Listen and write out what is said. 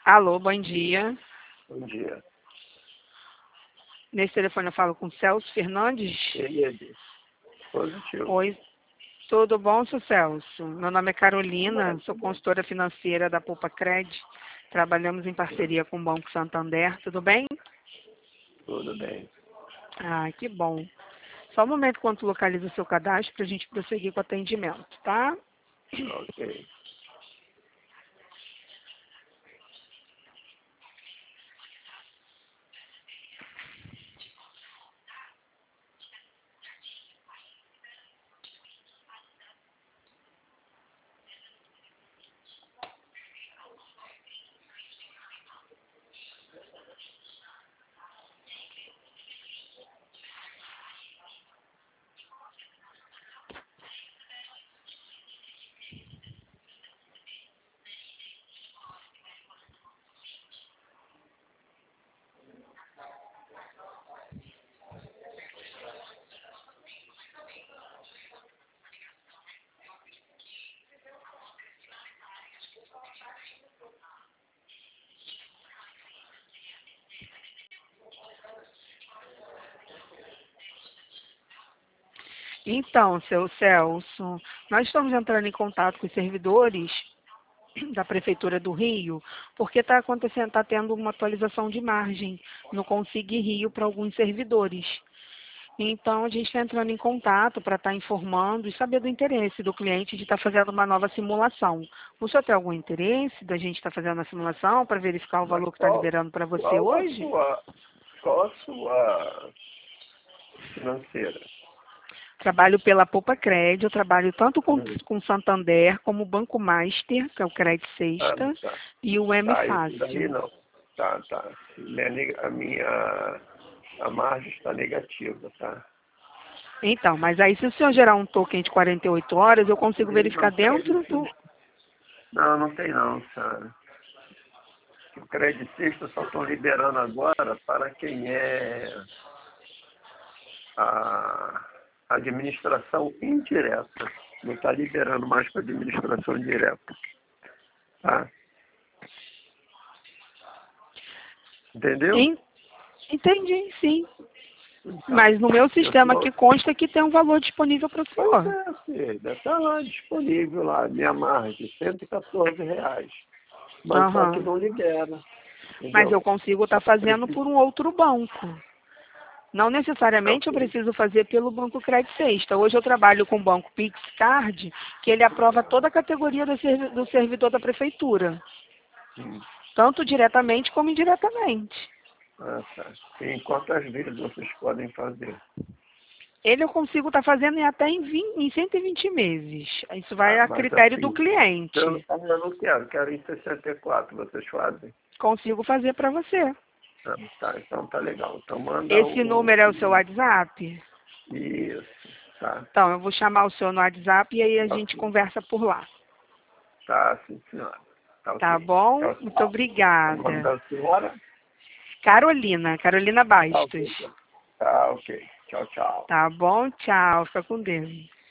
Alô, bom dia. Bom dia. Nesse telefone eu falo com Celso Fernandes. Ele positivo. Oi, tudo bom, seu Celso? Meu nome é Carolina, sou consultora financeira da Poupa Cred. Trabalhamos em parceria com o Banco Santander, tudo bem? Tudo bem. Ah, que bom. Só um momento enquanto localiza o seu cadastro para a gente prosseguir com o atendimento, tá? Ok. Então, seu Celso, nós estamos entrando em contato com os servidores da Prefeitura do Rio, porque está acontecendo, está tendo uma atualização de margem no Consig Rio para alguns servidores. Então, a gente está entrando em contato para estar informando e saber do interesse do cliente de estar fazendo uma nova simulação. O senhor tem algum interesse da gente estar fazendo a simulação para verificar o Mas valor que está liberando para você hoje? qual a sua financeira? Trabalho pela Poupa Cred, eu trabalho tanto com Santander como o Banco Master, que é o Cred Ah, Sexta, tá. e o M Tá, isso daí Fácil. não. Tá, tá. A margem está negativa, tá? Então, mas aí se o senhor gerar um token de 48 horas, eu consigo verificar Não dentro do... não tem não, senhora. O credicista só estão liberando agora para quem é a administração indireta. Não está liberando mais para administração direta. Tá? Entendeu? Entendi, sim. Então, Mas no meu eu sistema sou... aqui consta que tem um valor disponível para o Pois senhor. é, filha. Está lá disponível lá, minha margem, R$ 114. Mas só que Aham. não libera. Mas eu Entendeu? consigo estar fazendo Preciso... por um outro banco. Não necessariamente eu Ok. preciso fazer pelo Banco Cred Sexta. Hoje eu trabalho com o Banco Pix Card, que ele aprova toda a categoria do servidor da prefeitura, Hum. tanto diretamente como indiretamente. Ah, tá. E quantas vezes vocês podem fazer? Ele eu consigo estar fazendo até em 120 meses. Isso vai Ah, a mas critério do assim, cliente. eu não quero em 64, vocês fazem? Consigo fazer para você. Ah, tá, então tá legal. Então manda Esse número é o seu WhatsApp? Isso, tá. Então, eu vou chamar o senhor no WhatsApp e aí a gente Ok. conversa por lá. Tá, sim, senhora. Tá Tá ok. bom? Tchau, Muito tchau. O nome obrigada. da senhora? Carolina Tá Bastos. ok. Tá ok. Tchau, tchau. Tá bom? Tchau. Fica com Deus.